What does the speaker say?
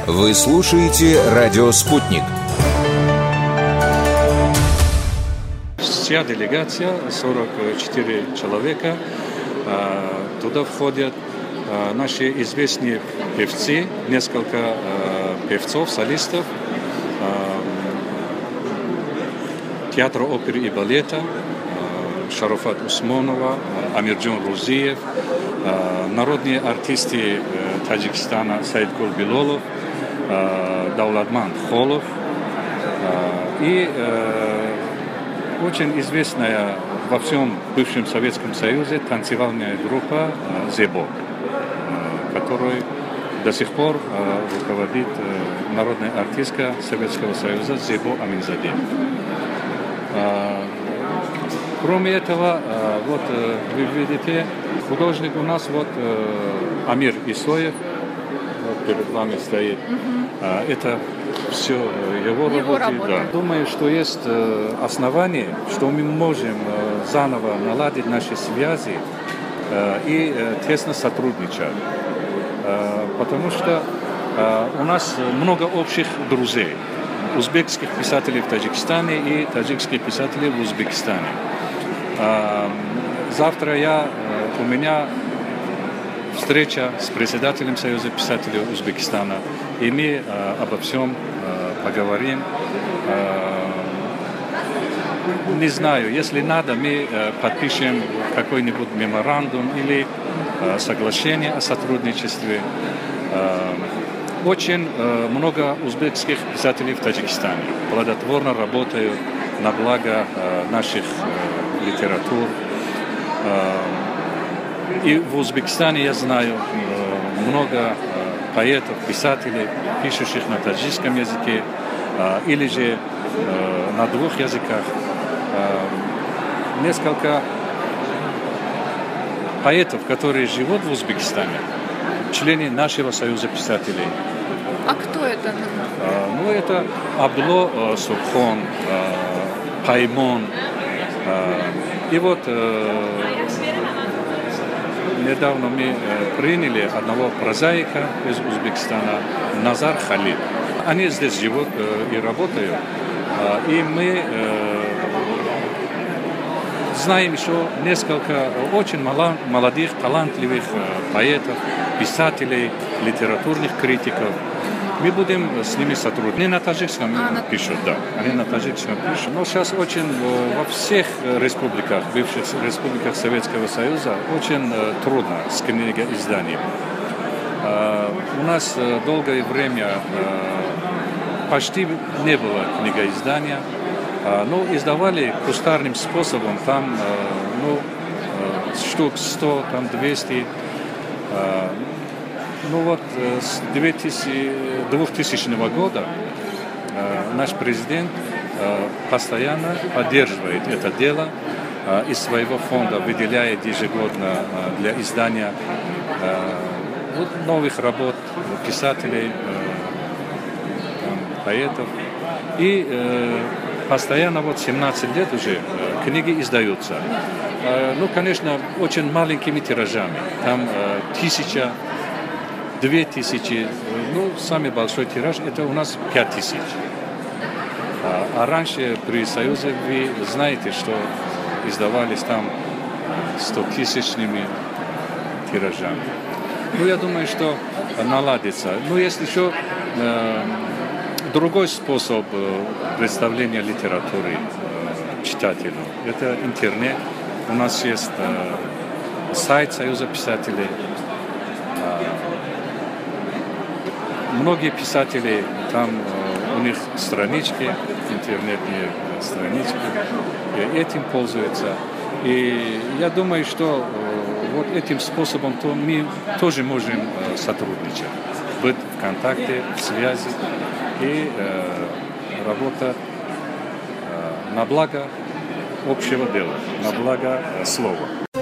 Вы слушаете «Радио Спутник». Вся делегация, 44 человека, туда входят наши известные певцы, несколько певцов, солистов, театра оперы и балета, Шарафат Усмонова, Амирджон Рузиев, народные артисты Таджикистана Саидгул Билолов, Даулатман Холов и очень известная во всем бывшем Советском Союзе танцевальная группа «Зебо», которой до сих пор руководит народная артистка Советского Союза Зебо Аминзаде. Кроме этого, вот вы видите, художник у нас Амир Исоев, перед вами стоит. Это все его работы. Да. Думаю, что есть основания, что мы можем заново наладить наши связи и тесно сотрудничать. Потому что у нас много общих друзей. Узбекских писателей в Таджикистане и таджикских писателей в Узбекистане. Завтра у меня встреча с председателем Союза писателей Узбекистана, и мы обо всем поговорим. Не знаю, если надо, мы подпишем какой-нибудь меморандум или соглашение о сотрудничестве. Очень много узбекских писателей в Таджикистане плодотворно работают на благо наших литератур. И в Узбекистане я знаю много поэтов, писателей, пишущих на таджикском языке или же на двух языках. Несколько поэтов, которые живут в Узбекистане, члены нашего Союза писателей. А кто это? Это Абдулло Сурхон, Паймон. И недавно мы приняли одного прозаика из Узбекистана, Назар Халид. Они здесь живут и работают. И мы знаем еще несколько очень молодых, талантливых поэтов, писателей, литературных критиков. Мы будем с ними сотрудничать. Они на таджикском пишут, да. Они на таджикском пишут. Но сейчас очень во всех республиках, бывших республиках Советского Союза, очень трудно с книгоизданием. У нас долгое время почти не было книгоиздания, но издавали кустарным способом, там штук 100, там 200. С 2000 года наш президент постоянно поддерживает это дело, из своего фонда выделяет ежегодно для издания новых работ писателей, поэтов. И постоянно 17 лет уже книги издаются. Конечно, очень маленькими тиражами. Там 1000, 2000, самый большой тираж это у нас 5000. А раньше при Союзе вы знаете, что издавались там 100-тысячными тиражами. Я думаю, что наладится. Есть еще другой способ представления литературы читателю. Это интернет. У нас есть сайт Союза писателей. Многие писатели, там у них странички, интернетные странички, и этим пользуются. И я думаю, что этим способом мы тоже можем сотрудничать, быть в контакте, в связи и работа на благо общего дела, на благо слова.